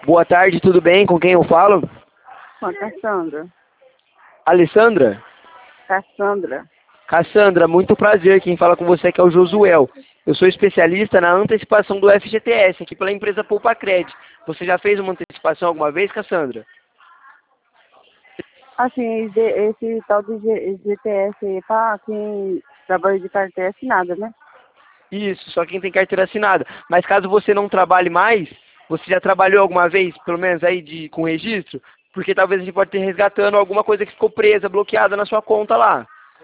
Boa tarde, tudo bem? Com quem eu falo? Com a Cassandra. Alessandra? Cassandra. Cassandra, muito prazer. Quem fala com você aqui é o Josuel. Eu sou especialista na antecipação do FGTS, aqui pela empresa Poupa Cred. Você já fez uma antecipação alguma vez, Cassandra? Assim, esse tal de GTS aí, pra quem trabalha de carteira assinada, né? Isso, só quem tem carteira assinada. Mas caso você não trabalhe mais, você já trabalhou alguma vez, pelo menos aí com registro? Porque talvez a gente pode ter resgatando alguma coisa que ficou presa, bloqueada na sua conta lá.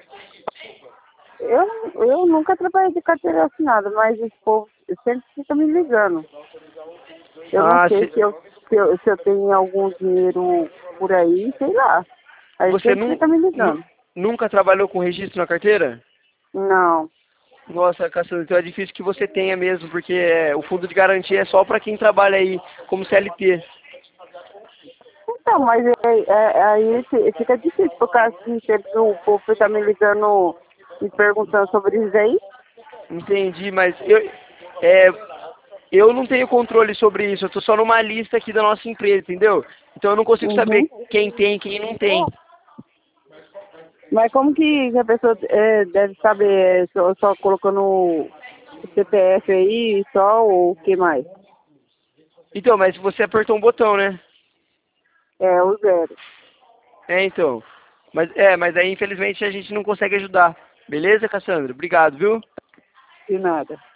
Eu nunca trabalhei de carteira assinada, mas esse povo sempre fica me ligando. Eu não Ah, sei se eu tenho algum dinheiro por aí, sei lá. Aí você sempre fica me ligando. nunca trabalhou com registro na carteira? Não. Nossa, Cassandra, então é difícil que você tenha mesmo, porque o fundo de garantia é só para quem trabalha aí como CLT. Então, mas aí fica difícil, por causa que sempre o povo fica me ligando e perguntando sobre isso aí. Entendi, mas eu não tenho controle sobre isso, eu tô só numa lista aqui da nossa empresa, entendeu? Então eu não consigo saber Uhum. quem tem e quem não tem. Mas como que a pessoa deve saber? Só colocando o CPF aí, só ou o que mais? Então, mas você apertou um botão, né? É, o zero. Então. Mas aí infelizmente a gente não consegue ajudar. Beleza, Cassandra? Obrigado, viu? De nada.